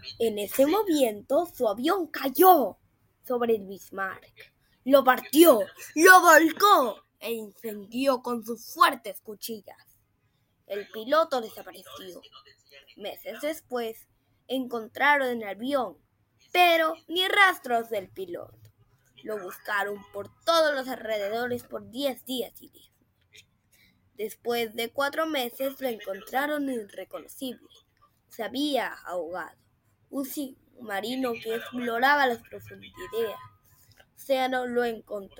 En ese momento su avión cayó sobre el Bismarck, lo partió, lo volcó e incendió con sus fuertes cuchillas. El piloto desapareció. Meses después encontraron el avión, pero ni rastros del piloto. Lo buscaron por todos los alrededores por 10 días y 10 noches. Después de 4 meses lo encontraron irreconocible. Se había ahogado. Un submarino que exploraba las profundidades del océano lo encontró.